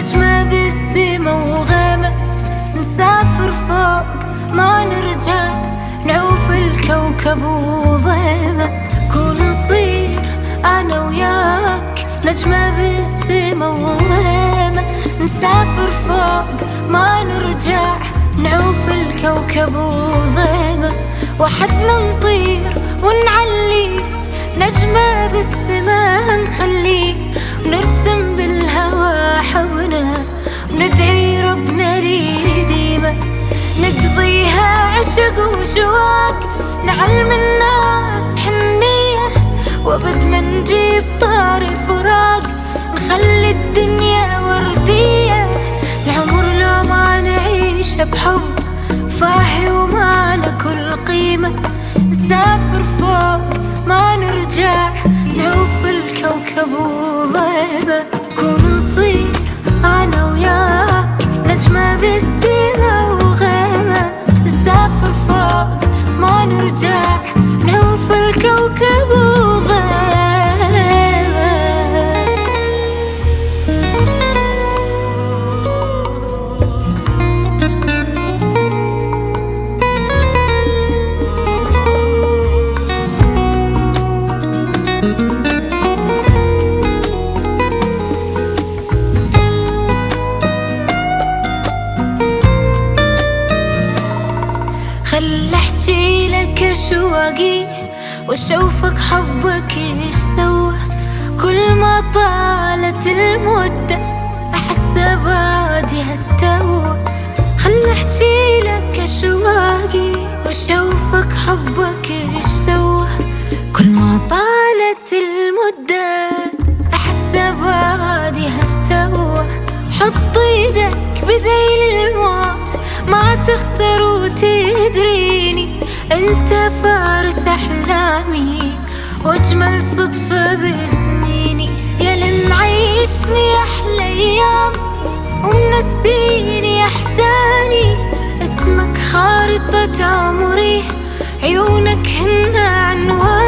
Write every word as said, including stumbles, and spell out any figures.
نجمة بالسما وغيمة، نسافر فوق ما نرجع، نعوف الكوكب وضيمة. كون نصير أنا وياك نجمة بالسما وغيمة، نسافر فوق ما نرجع، نعوف الكوكب وضيمة. وحدنا نطير ونعلي، نجمة بالسما نخليه، ونرسم بالهوى حبنا، وندعي ربنا لي ديما. نقضيها عشق وشواق، نعلم الناس حنية، وابد ما نجيب طار الفراق، نخلي الدنيا وردية. العمر لو ما نعيشه بحب فاهي وما له كل قيمة، نسافر فوق ما نرجع، نعوف الكوكب وغيمة. كون نصير أنا وياك نجمة بالسما وغيمة، نسافر فوق ما نرجع، نعوف الكوكب وغيمة. خل احكي لك اشواقي واشوفك حبك ايش سوى، كل ما طالت المدة احس بعدي هستوى. خل احكي لك اشواقي واشوفك حبك ايش سوى، كل ما طالت المدة احس بعدي هستوى. حط ايدك بديل الموت ما تخسر وتدريني، انت فارس احلامي واجمل صدفة بسنيني. يا لمعيشني احلى ايام ومنسيني احزاني، اسمك خارطة عمري، عيونك هن عنواني.